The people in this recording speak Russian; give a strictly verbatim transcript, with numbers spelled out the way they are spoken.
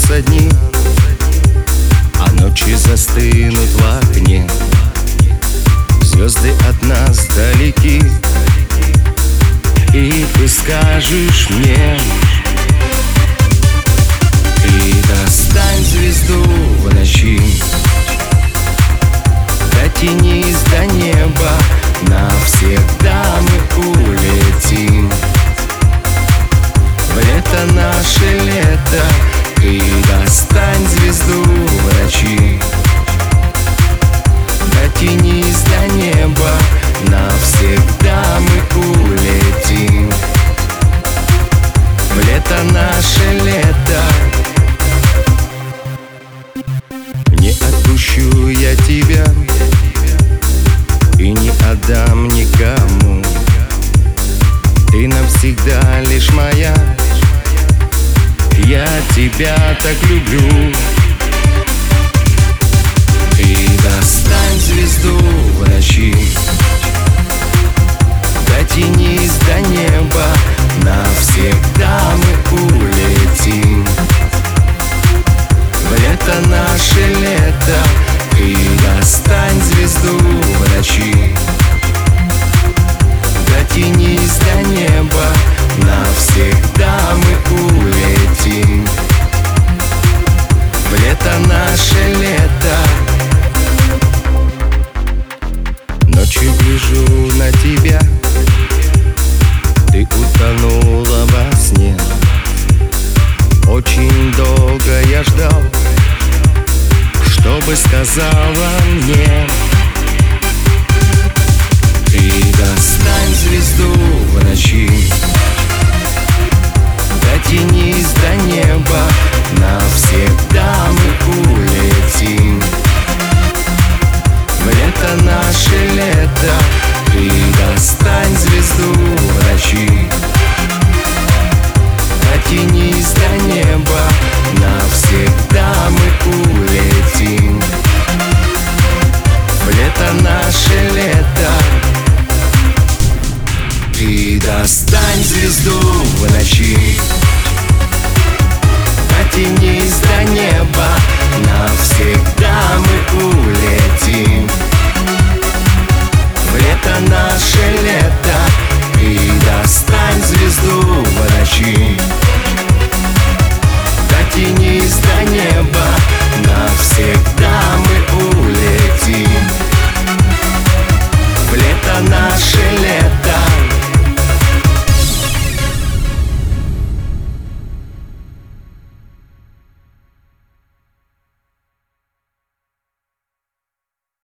останутся дни, а ночи застынут в окне. Звезды от нас далеки, и ты скажешь мне: ты достань звезду в ночи, дотянись до неба, навсегда мы улетим. В лето, наше лето, ты достань звезду в ночи, дотянись до неба, навсегда мы улетим. В лето, наше лето. Не отпущу я тебя и не отдам никому. Ты навсегда лишь моя, я тебя так люблю. Ты достань звезду в ночи, дотянись до неба, навсегда мы улетим. В лето, наше лето, ты достань звезду в ночи, дотянись до неба, навсегда мы улетим. В лето, наше лето. Ночью гляжу на тебя, ты утонула во сне. Очень долго я ждал, чтобы сказала мне: ты достань звезду в ночи, дотянись до неба, навсегда мы улетим. В лето, наше лето, ты достань звезду в ночи, дотянись до неба, навсегда мы улетим. В лето, наше лето. Ты достань звезду в ночи, дотянись до неба, навсегда мы улетим.